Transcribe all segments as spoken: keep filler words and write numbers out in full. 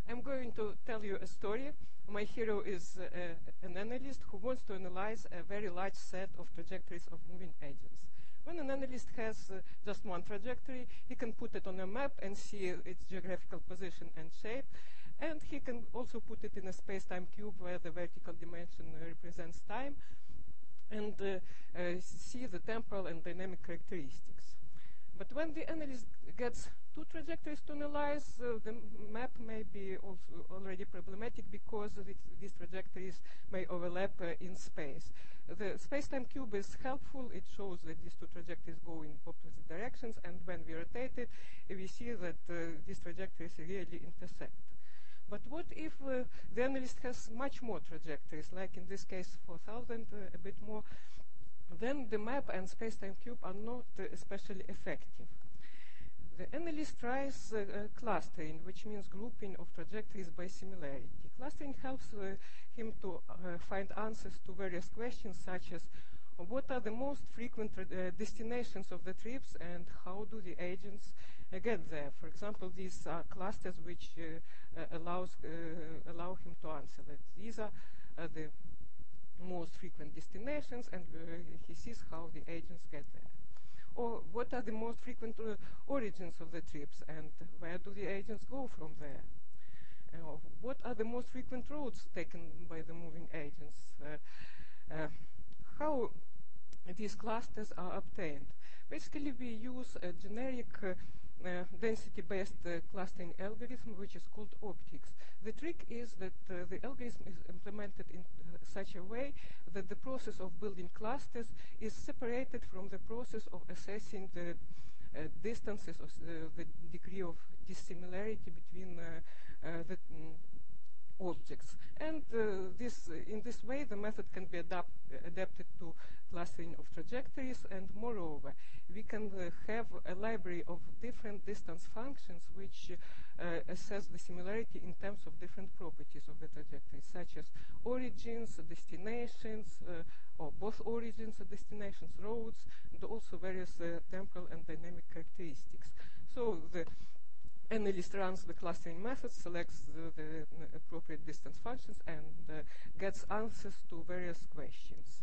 I'm going to tell you a story. My hero is uh, an analyst who wants to analyze a very large set of trajectories of moving agents. When an analyst has uh, just one trajectory, he can put it on a map and see its geographical position and shape, and he can also put it in a space-time cube where the vertical dimension uh, represents time, and uh, uh, see the temporal and dynamic characteristics. But when the analyst gets two trajectories to analyze, uh, the map may be also already problematic because it, these trajectories may overlap uh, in space. The space-time cube is helpful. It shows that these two trajectories go in opposite directions, and when we rotate it, we see that uh, these trajectories really intersect. But what if uh, the analyst has much more trajectories, like in this case four thousand, uh, a bit more? Then the map and space-time cube are not uh, especially effective. The analyst tries uh, uh, clustering, which means grouping of trajectories by similarity. Clustering helps uh, him to uh, find answers to various questions, such as what are the most frequent uh, destinations of the trips and how do the agents uh, get there. For example, these are clusters which uh, uh, allows, uh, allow him to answer that. These are uh, the most frequent destinations, and uh, he sees how the agents get there. Or what are the most frequent uh, origins of the trips, and where do the agents go from there? Uh, what are the most frequent routes taken by the moving agents? Uh, uh, how these clusters are obtained? Basically, we use a generic uh, uh, density-based uh, clustering algorithm, which is called optics. The trick is that uh, the algorithm is implemented in uh, such a way that the process of building clusters is separated from the process of assessing the uh, distances or uh, the degree of dissimilarity between uh, uh, the mm, objects. And uh, this, uh, in this way, the method can be adapt, uh, adapted to clustering of trajectories, and moreover, we can uh, have a library of different distance functions which uh, assess the similarity in terms of different properties of the trajectory, such as origins, destinations, uh, or both origins and destinations, roads, and also various uh, temporal and dynamic characteristics. So the analyst runs the clustering method, selects the, the appropriate distance functions, and uh, gets answers to various questions.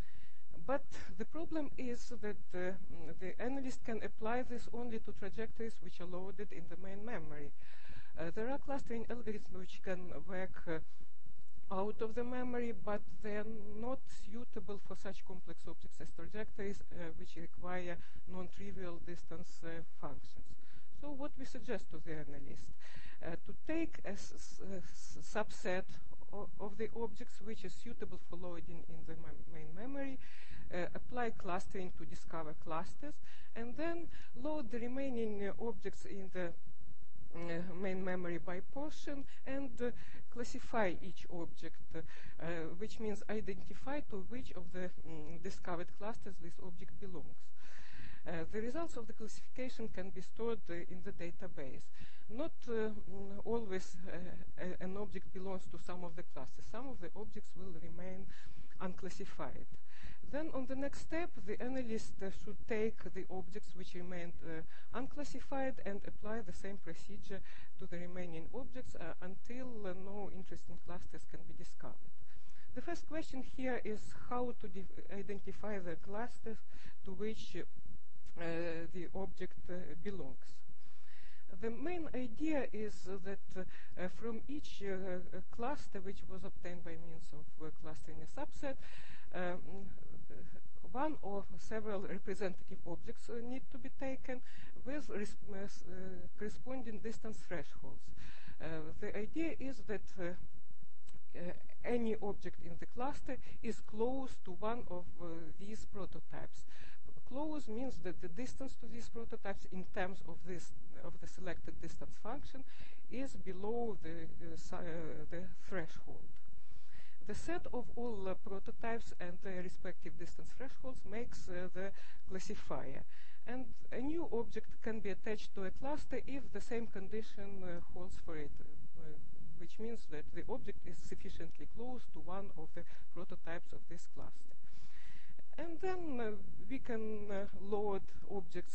But the problem is that uh, the analyst can apply this only to trajectories which are loaded in the main memory. Uh, there are clustering algorithms which can work uh, out of the memory, but they are not suitable for such complex objects as trajectories, uh, which require non-trivial distance uh, functions. So what we suggest to the analyst, uh, to take a s s subset of, of the objects which is suitable for loading in the mem main memory, uh, apply clustering to discover clusters, and then load the remaining uh, objects in the uh, main memory by portion, and uh, classify each object, uh, uh, which means identify to which of the um, discovered clusters this object belongs. Uh, the results of the classification can be stored uh, in the database. Not uh, mm, always uh, a, an object belongs to some of the clusters. Some of the objects will remain unclassified. Then on the next step, the analyst uh, should take the objects which remained uh, unclassified and apply the same procedure to the remaining objects uh, until uh, no interesting clusters can be discovered. The first question here is how to identify the clusters to which uh, Uh, the object uh, belongs. The main idea is uh, that uh, from each uh, uh, cluster which was obtained by means of uh, clustering a subset, um, one or several representative objects uh, need to be taken with uh, uh, corresponding distance thresholds. Uh, the idea is that uh, uh, any object in the cluster is close to one of uh, these prototypes. Close means that the distance to these prototypes in terms of this of the selected distance function is below the, uh, uh, the threshold. The set of all uh, prototypes and their respective distance thresholds makes uh, the classifier. And a new object can be attached to a cluster if the same condition uh, holds for it, uh, which means that the object is sufficiently close to one of the prototypes of this cluster. And then uh, we can uh, load objects uh,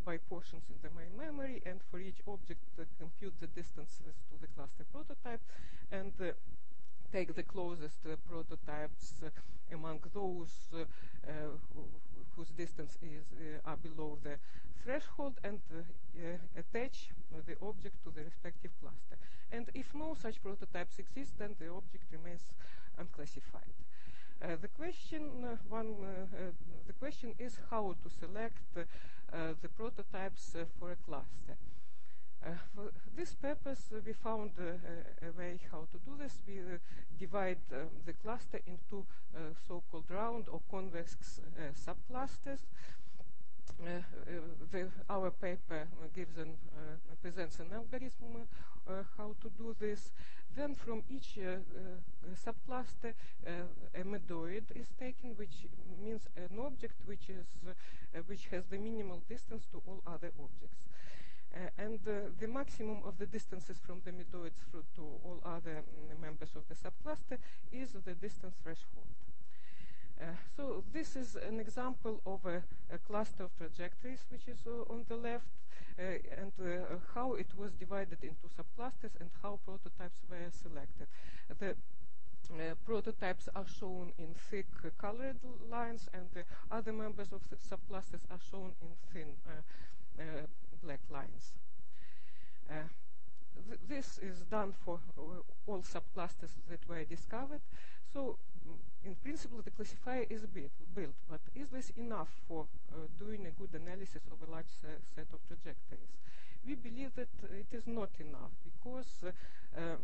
by portions in the main memory, and for each object uh, compute the distances to the cluster prototype, and uh, take the closest uh, prototypes uh, among those uh, uh, who, whose distance is uh, are below the threshold, and uh, uh, attach uh, the object to the respective cluster. And if no such prototypes exist, then the object remains unclassified. Uh, the question uh, one uh, uh, the question is how to select uh, uh, the prototypes uh, for a cluster. Uh, for this purpose, uh, we found uh, a, a way how to do this. We uh, divide uh, the cluster into uh, so-called round or convex uh, subclusters. Uh, uh, the, our paper uh, gives an, uh, presents an algorithm uh, how to do this. Then from each uh, uh, subcluster, uh, a medoid is taken, which means an object which is uh, which has the minimal distance to all other objects. Uh, and uh, the maximum of the distances from the medoids through to all other um, members of the subcluster is the distance threshold. Uh, so this is an example of a, a cluster of trajectories, which is uh, on the left, uh, and uh, how it was divided into subclusters and how prototypes were selected. The uh, prototypes are shown in thick uh, colored lines, and the other members of the subclusters are shown in thin uh, uh, black lines. Uh, th this is done for uh, all subclusters that were discovered. So, in principle, the classifier is built, built but is this enough for uh, doing a good analysis of a large uh, set of trajectories? We believe that uh, it is not enough, because uh, uh,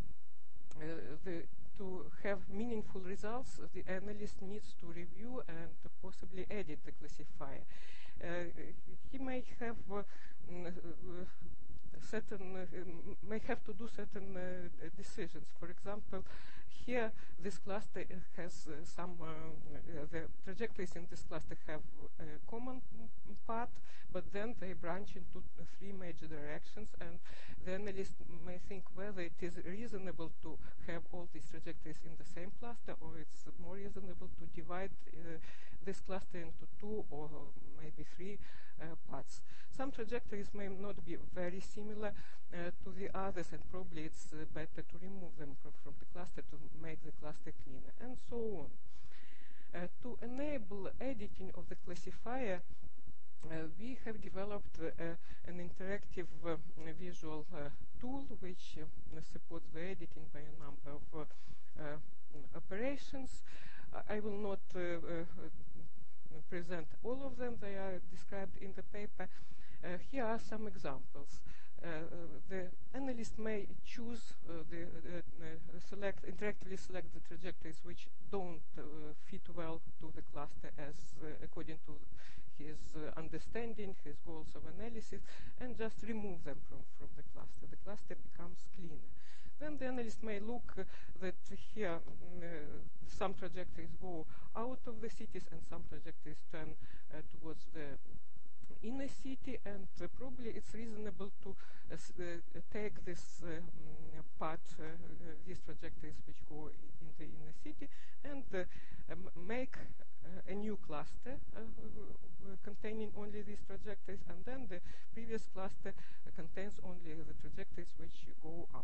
the, to have meaningful results, the analyst needs to review and to possibly edit the classifier. Uh, he may have uh, certain uh, may have to do certain uh, decisions. For example, here this cluster has uh, some uh, uh, the trajectories in this cluster have a common path, but then they branch into three major directions, and the analyst may think whether it is reasonable to have all these trajectories in the same cluster, or it's more reasonable to divide uh, this cluster into two or maybe three uh, parts. Some trajectories may not be very similar uh, to the others, and probably it's uh, better to remove them from, from the cluster to make the cluster cleaner, and so on. Uh, to enable editing of the classifier, uh, we have developed uh, an interactive uh, visual uh, tool which uh, supports the editing by a number of uh, uh, operations. I will not uh, uh, present all of them. They are described in the paper. Uh, here are some examples. Uh, uh, the analyst may choose uh, the uh, uh, select interactively select the trajectories which don't uh, fit well to the cluster as uh, according to his uh, understanding, his goals of analysis, and just remove them from from the cluster. The cluster becomes cleaner. Then the analyst may look uh, that here uh, some trajectories go out of the cities and some trajectories turn uh, towards the inner city, and uh, probably it's reasonable to uh, uh, take this uh, um, part, uh, uh, these trajectories which go in the inner city, and uh, um, make uh, a new cluster uh, uh, containing only these trajectories, and then the previous cluster uh, contains only the trajectories which go out.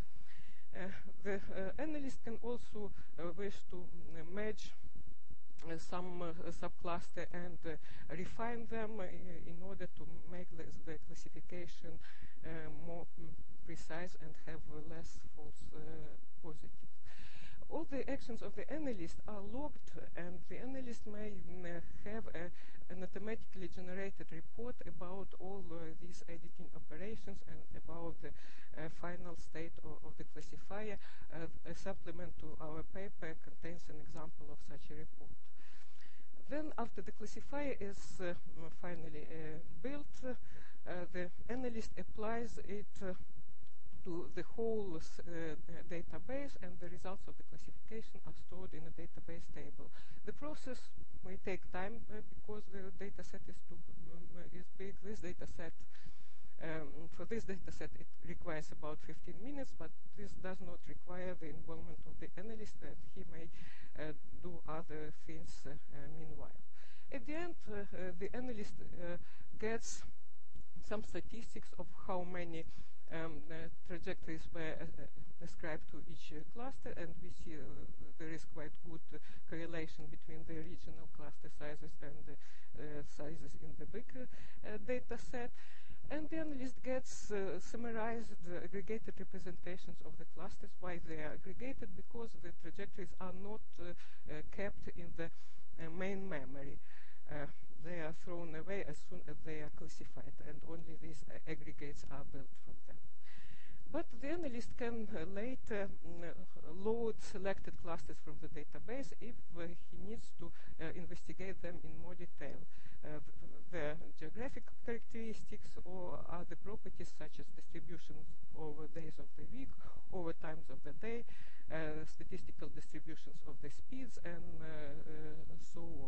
Uh, the uh, analyst can also uh, wish to uh, merge uh, some uh, subcluster and uh, refine them uh, in order to make the, the classification uh, more mm, precise and have uh, less false uh, positives. All the actions of the analyst are logged, and the analyst may uh, have a, an automatically generated report about all uh, these editing operations and about the uh, final state of, of the classifier. Uh, a supplement to our paper contains an example of such a report. Then, after the classifier is uh, finally uh, built, uh, the analyst applies it uh, to the whole uh, database, and the results of the classification are stored in a database table. The process may take time uh, because the data set is, too, um, is big. This data set, um, for this data set, it requires about fifteen minutes, but this does not require the involvement of the analyst, and he may uh, do other things uh, uh, meanwhile. At the end, uh, uh, the analyst uh, gets some statistics of how many um, uh, trajectories were uh, ascribed to each uh, cluster, and we see uh, there is quite good uh, correlation between the original cluster sizes and the uh, sizes in the big uh, data set. And the analyst gets uh, summarized uh, aggregated representations of the clusters. Why they are aggregated? Because the trajectories are not uh, uh, kept in the uh, main memory. Uh, they are thrown away as soon as they are classified, and only these uh, aggregates are built from them. But the analyst can uh, later uh, load selected clusters from the database if uh, he needs to uh, investigate them in more detail. Uh, the geographic characteristics or other properties such as distributions over days of the week, over times of the day, uh, statistical distributions of the speeds, and uh, uh, so on.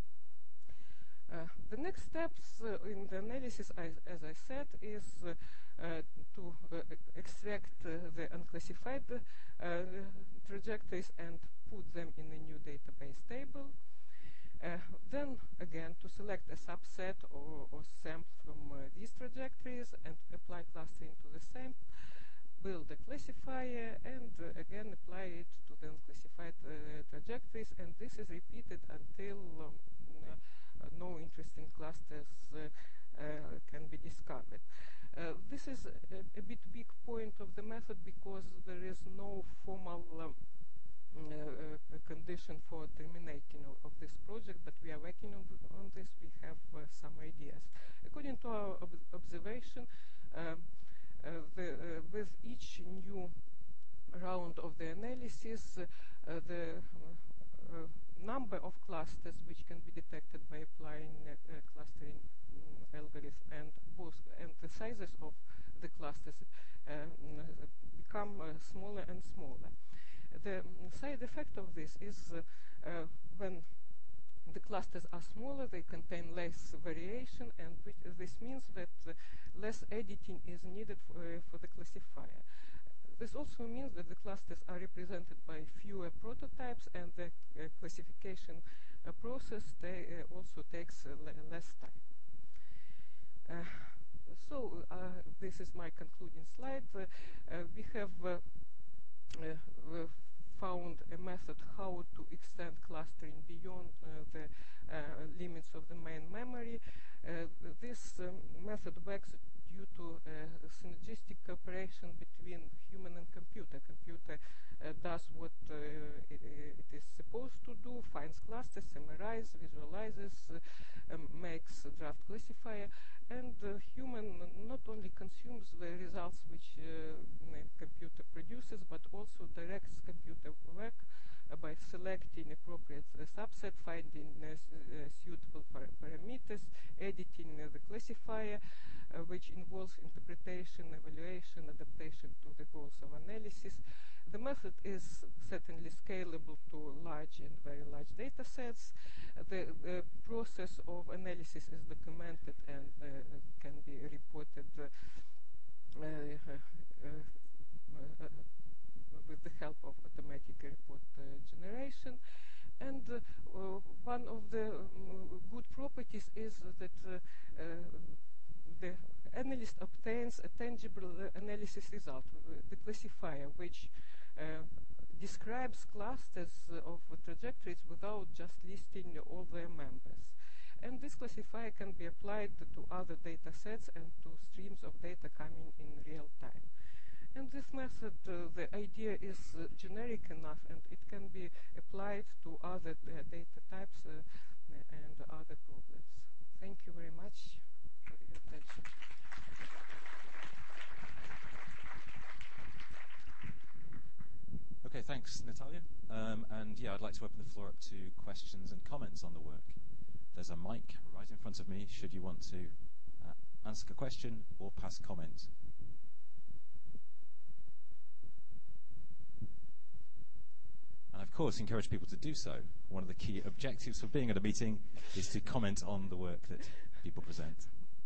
Uh, the next steps uh, in the analysis, as, as I said, is uh, uh, to uh, extract uh, the unclassified uh, trajectories and put them in a new database table. Uh, then, again, to select a subset or, or sample from uh, these trajectories and apply clustering to the sample, build a classifier, and uh, again apply it to the unclassified uh, trajectories, and this is repeated until um, uh, no interesting clusters uh, uh, can be discovered. Uh, this is a, a bit big point of the method because there is no formal um, uh, uh, condition for terminating of, of this project, but we are working on, on this. We have uh, some ideas. According to our ob observation, um, uh, the, uh, with each new round of the analysis, uh, uh, the uh, number of clusters which can be detected by applying uh, uh, clustering um, algorithm and both and the sizes of the clusters uh, become uh, smaller and smaller. The um, side effect of this is uh, uh, when the clusters are smaller, they contain less variation, and which, uh, this means that uh, less editing is needed for, uh, for the classifier. This also means that the clusters are represented by fewer prototypes, and the uh, classification uh, process they, uh, also takes uh, le less time. Uh, so uh, this is my concluding slide. Uh, uh, we have uh, uh, found a method how to extend clustering beyond uh, the uh, limits of the main memory. Uh, this um, method works due to uh, synergistic cooperation between human and computer. Computer uh, does what uh, it, it is supposed to do, finds clusters, summarizes, visualizes, uh, um, makes a draft classifier, and the human not only consumes the results which uh, the computer produces, but also directs computer work uh, by selecting appropriate uh, subset, finding uh, uh, suitable par parameters, editing uh, the classifier, Uh, which involves interpretation, evaluation, adaptation to the goals of analysis. The method is certainly scalable to large and very large data sets. Uh, the, the process of analysis is documented and uh, can be reported uh, uh, uh, uh, with the help of automatic report uh, generation. And uh, uh, one of the um, good properties is that uh, uh, the analyst obtains a tangible uh, analysis result, uh, the classifier, which uh, describes clusters uh, of uh, trajectories without just listing all their members. And this classifier can be applied to other data sets and to streams of data coming in real time. And this method, uh, the idea is uh, generic enough, and it can be applied to other uh, data types uh, and other problems. Thank you very much. Attention. Okay, thanks, Natalia. Um, and yeah, I'd like to open the floor up to questions and comments on the work. There's a mic right in front of me, should you want to uh, ask a question or pass comment. And of course, encourage people to do so. One of the key objectives for being at a meeting is to comment on the work that people present.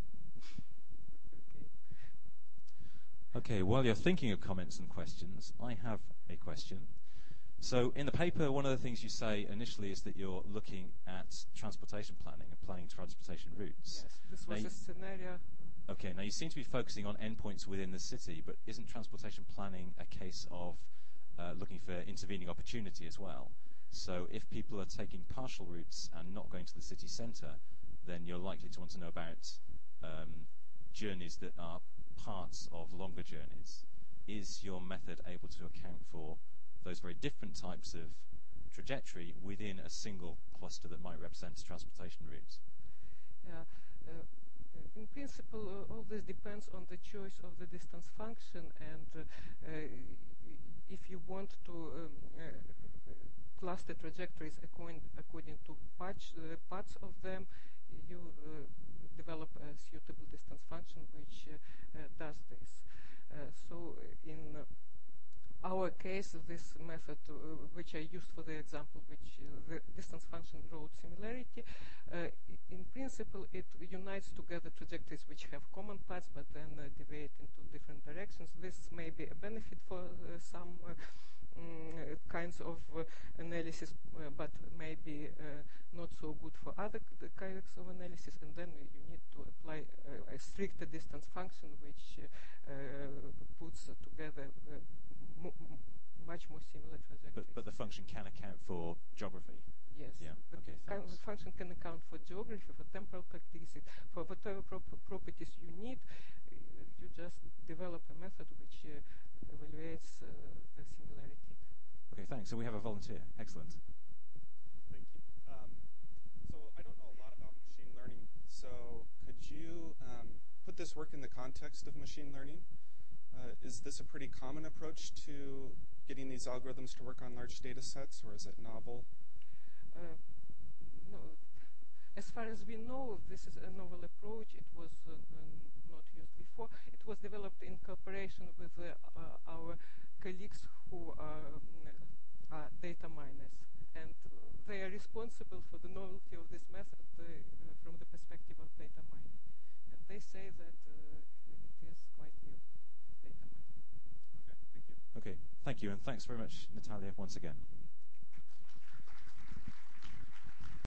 Okay, while you're thinking of comments and questions, I have a question. So in the paper, one of the things you say initially is that you're looking at transportation planning and planning transportation routes. Yes, this was now, a scenario Okay, now you seem to be focusing on endpoints within the city, but isn't transportation planning a case of uh, looking for intervening opportunity as well? So if people are taking partial routes and not going to the city centre, then you're likely to want to know about um, journeys that are parts of longer journeys. Is your method able to account for those very different types of trajectory within a single cluster that might represent a transportation route? Yeah. Uh, in principle, uh, all this depends on the choice of the distance function, and uh, uh, if you want to um, uh, cluster trajectories according, according to patch, uh, parts of them, you uh, develop a suitable distance function which uh, uh, does this. Uh, so in our case, this method, uh, which I used for the example, which uh, the distance function road similarity, uh, in principle, it unites together trajectories which have common paths but then uh, deviate into different directions. This may be a benefit for uh, some uh, mm, kinds of uh, analysis, uh, but maybe uh, not so good for other kinds of analysis, and then you need to apply uh, a stricter distance function which uh, uh, puts uh, together uh, much more similar trajectories. But, but the function can account for geography? Yes. Yeah. The Okay, thanks. function can account for geography, for temporal characteristics, for whatever prop properties you need. Uh, you just develop a method which uh, evaluates uh, the similarity. Okay, thanks. So we have a volunteer. Excellent. Thank you. Um, so I don't know a lot about machine learning. So could you um, put this work in the context of machine learning? Uh, is this a pretty common approach to getting these algorithms to work on large data sets, or is it novel? Uh, no. As far as we know, this is a novel approach. It was uh, not used before. It was developed in cooperation with uh, uh, our colleagues who are, um, are data miners. And uh, they are responsible for the novelty of this method uh, from the perspective of data mining. And they say that uh, it is quite new. Data mining. Okay, thank you. Okay, thank you, and thanks very much, Natalia, once again.